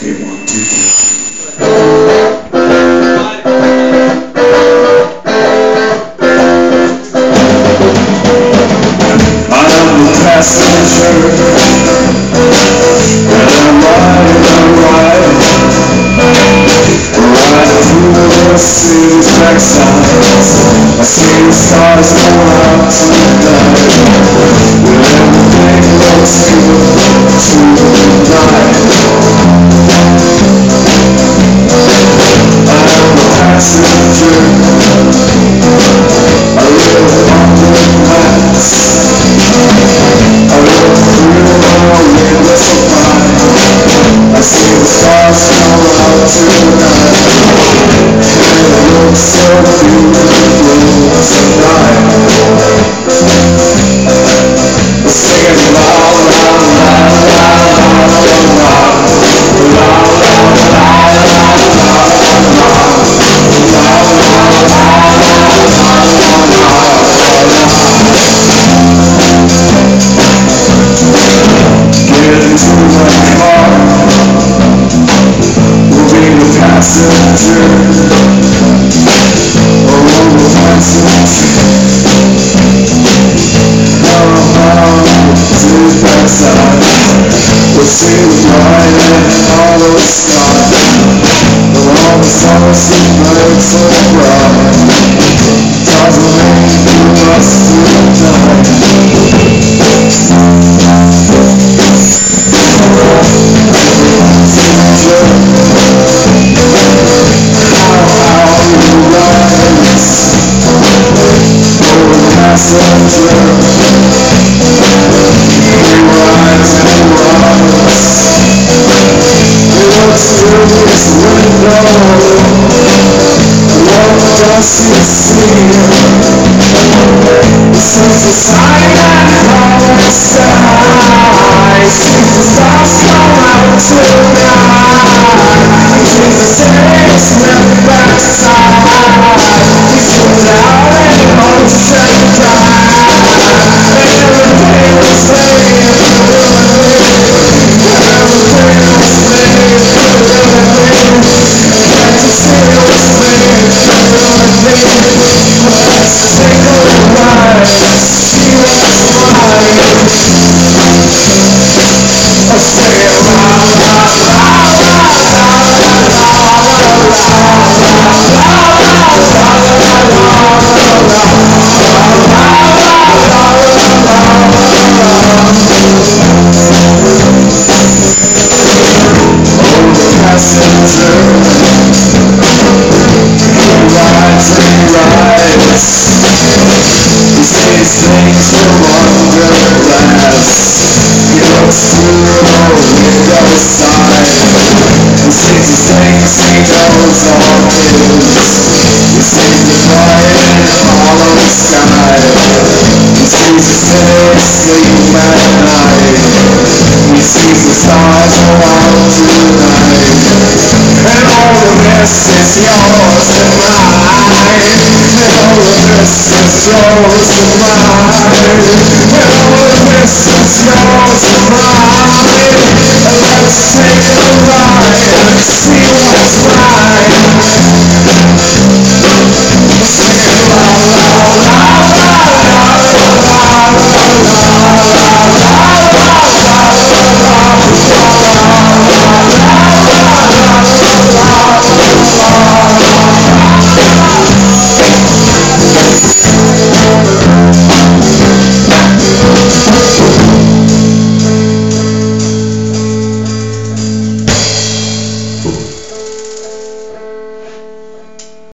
Okay, 1, 2, 3. Passenger, and I'm riding through the city's backsides. I see the stars going out tonight, when everything looks good tonight. I am a passenger, I live on the glass. I look through my window so bright, I see the stars come out tonight, and it looks so beautiful tonight. We're singing la la la la la la la la passenger, oh the passenger, to the backside. We'll see the bright and hollow sky, the long stars and nights so bright, cause the rain through us tonight. Passenger, he rides and rides. He looks through his window. What does he see? He sees the silent hollow sky. He sees the stars come out tonight. He sees the city swept backside. He swoops out and holds his breath. Yours and mine,